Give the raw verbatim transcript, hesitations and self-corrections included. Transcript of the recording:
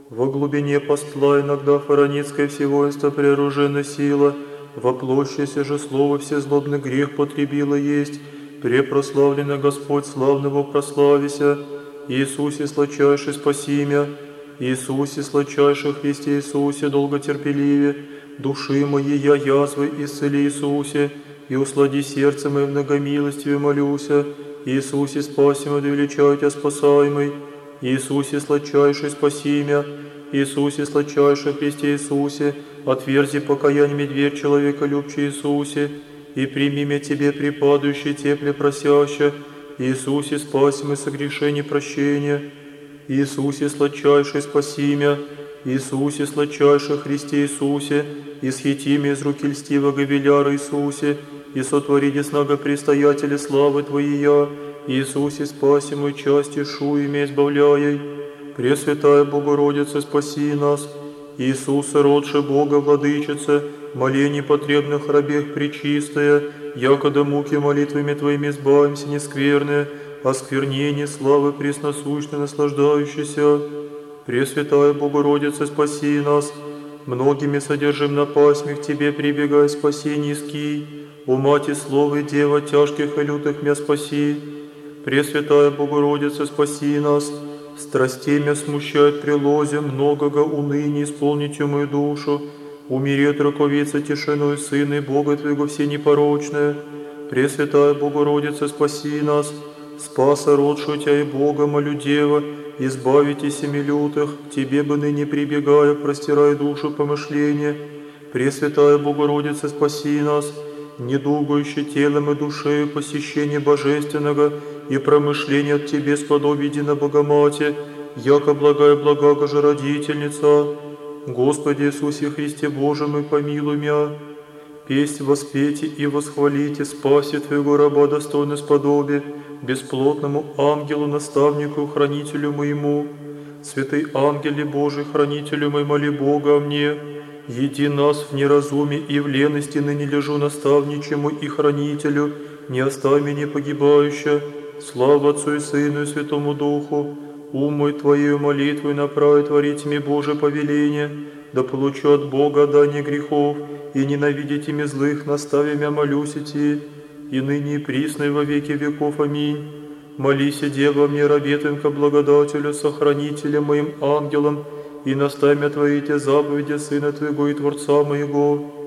Во глубине постла иногда фараницкое всевоинство преоружена сила, во площади же слово всезлобный грех потребило есть, препрославленный Господь славного прославися, Иисусе сладчайший спаси мя, Иисусе сладчайший Христе Иисусе долготерпеливе, души моей я язвы исцели Иисусе, и услади сердце мое в многомилостиве молюся, Иисусе спаси мой, да величаю Тебя спасаемый, Иисусе сладчайший спаси мя, Иисусе сладчайший Христе Иисусе, отверзи покаяниями дверь человека любче Иисусе, и прими мя Тебе припадающий тепле просяще, Иисусе спаси мой согрешение прощения, Иисусе сладчайший спаси мя, Иисусе сладчайший Христе Иисусе, исхити мя из руки льстивого веляра Иисусе, и сотвори десного предстоятеля славы Твоей, Иисусе спаси мой части шу имя избавляй. Пресвятая Богородица, спаси нас. Иисусе, родше Бога, Владычице, молений потребных рабех пречистая, якода муки молитвами Твоими избавимся нескверные, осквернение славы пресносущной наслаждающейся. Пресвятая Богородица, спаси нас. Многими содержим на пасьме к Тебе, прибегай, спаси низкий. О Мати Слово и Дева, тяжких и лютых мя спаси. Пресвятая Богородица, спаси нас. Страстей мя смущает прилозе, многого уныния исполните мою душу. Умерет раковица тишиной Сына и Бога Твоего все непорочное. Пресвятая Богородица, спаси нас. Спаса родшую Тебя и Бога, молю Дева, избавите семи лютых, Тебе бы ныне прибегая, простирая душу помышления. Пресвятая Богородица, спаси нас, недугающий телом и душею посещение божественного и промышление от Тебе сподобие едино Богомате, яко благая благаго же родительница. Господи Иисусе Христе Боже мой, помилуй мя. Песнь воспейте и восхвалите, спаси Твоего раба достойно сподобие, бесплотному ангелу, наставнику, хранителю моему. Святый ангеле Божий, хранителю мой, моли Бога о мне. Еди нас в неразуме и в лености, ныне лежу наставничему и хранителю, не оставь меня погибающе. Слава Отцу и Сыну и Святому Духу. Ум мой Твоею молитвой направи творить мне Божие повеление, да получу от Бога дание грехов, и ненавидите мне злых, настави мя молюсь идти, и ныне и присно и во веки веков. Аминь. Молися, Дева, мне рабе Твоим ко благодателю, сохранителем моим ангелом, и наставь мя Твои те заповеди Сына Твоего и Творца моего.